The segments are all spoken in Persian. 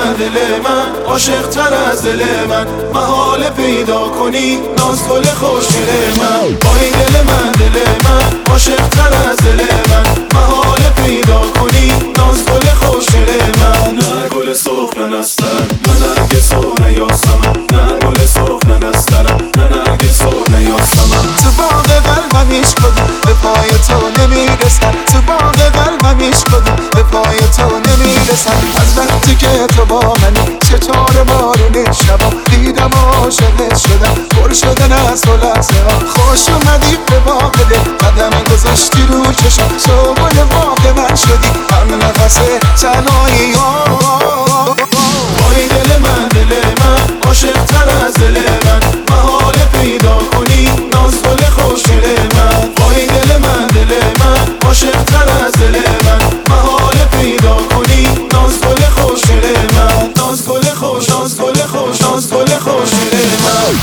دل من عاشق تر از دل من، محال پیدا کنی ناز گل خوشگل من. با این دل من عاشق تر از دل من، محال پیدا کنی ناز گل خوشگل من. نه گل سرخ نه نسترن، نه نرگ سرخ نه یاسمن، نه گل سرخ نه نسترن، نه نرگ سرخ نه یاسمن. تو باغ قلبم هیچ کدوم به پای تو نمیرسن، تو باغ قلبم هیچ کدوم به پای تو نمیرسن. از وقتی که تو با منی چطور بارون شبا دیدم عاشقت شدم، پر شدن از تو لحظه ها. خوش اومدی به باغ دل، قدم گذاشتی رو چشم، تو گل باغ من شدی هم نفس تنهایی ها. با این دل من عاشق تر از دل من، محال پیدا کنی ناز گل خوشگل من. با این دل من عاشق تر از دل من، محال پیدا کنی ناز گل خوشگل من. ناز گل خوش، ناز گل خوش، ناز گل خوشگل من.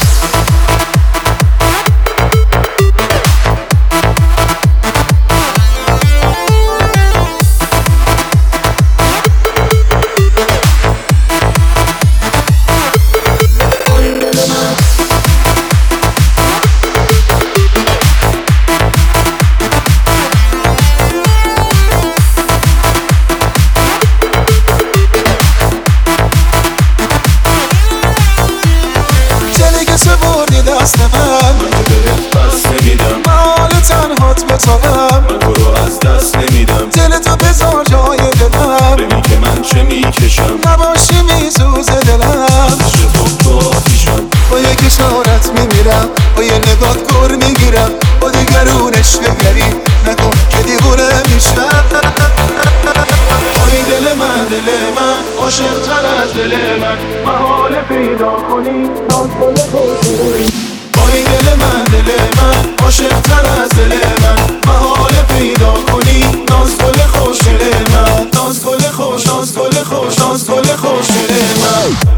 دست من که بهت بس نمیدم، مال تنهات بتاهم، من تو رو از دست نمیدم. دل تو بذار جای دلم، ببین که من چه میکشم، نباشی میسوز دلم. تو آتیشم، با یک اشارت میمیرم، با یه نگات گر میگیرم. با دیگرونش بگری نکن که دیوونه میشم. با این دل من عاشق تر از دل من، محال پیدا کنی ناز گل خوشگل. با این دل من عاشق تر از دل من، محال پیدا کنی ناز گل خوشگل من. ناز گل خوش، ناز گل خوش، ناز گل خوشگل من.